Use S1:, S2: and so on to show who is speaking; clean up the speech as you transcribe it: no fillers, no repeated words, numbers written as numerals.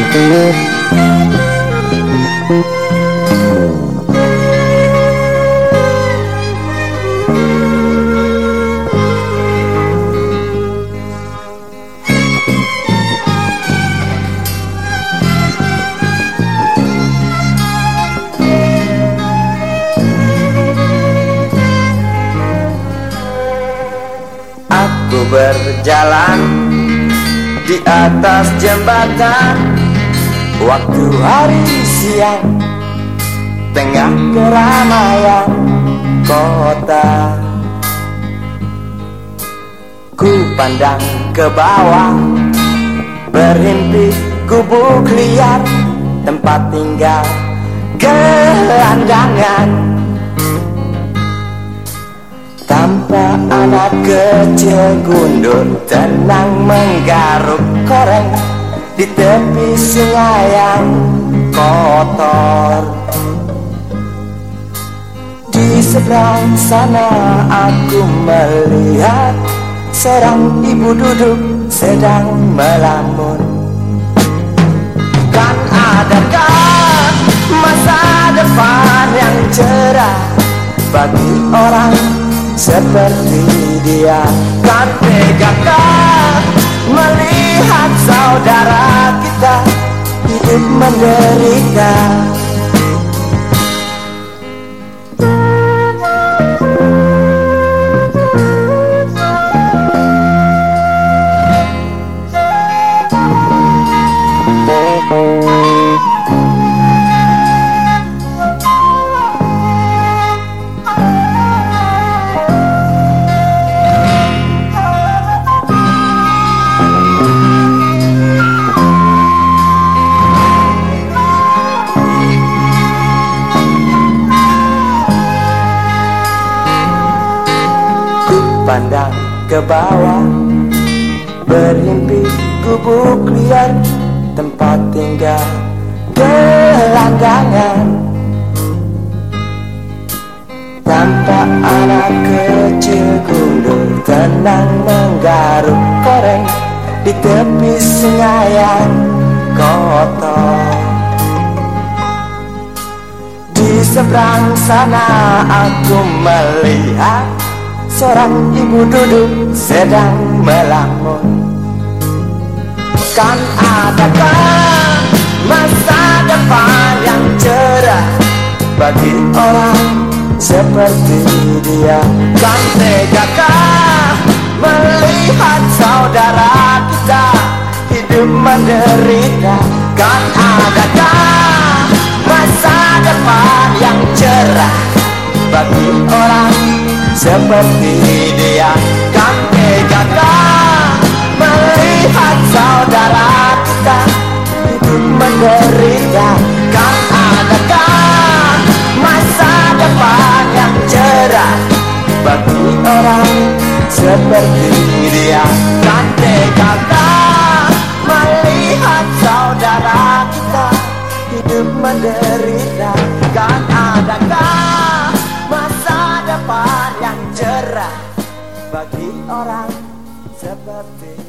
S1: Aku berjalan di atas jembatan, waktu hari siang, tengah keramaian kota. Ku pandang ke bawah, berhimpit gubuk liar, tempat tinggal gelandangan. Tanpa anak kecil gundur tenang menggaruk koreng di tepi sungai yang kotor. Di seberang sana aku melihat seorang ibu duduk sedang melamun. Kan adakah masa depan yang cerah bagi orang seperti dia? Kan tegakah melihat saudara kita hidup menderita? Pandang ke bawah, berhimpit gubuk liar, tempat tinggal gelandangan. Tanpa anak kecil gundur tenang menggaruk koreng di tepi sungai yang kotor. Di seberang sana aku melihat seorang ibu duduk sedang melamun. Kan adakah masa depan yang cerah bagi orang seperti dia? Kan tegakah melihat saudara kita hidup menderita? Kan adakah masa depan yang cerah bagi orang seperti dia? Kan tegakah melihat saudara kita hidup menderita? Kan adakah masa depan yang cerah bagi orang seperti dia? Kan tegakah melihat saudara kita hidup menderita? Kan adakah masa depan yang cerah bagi orang seperti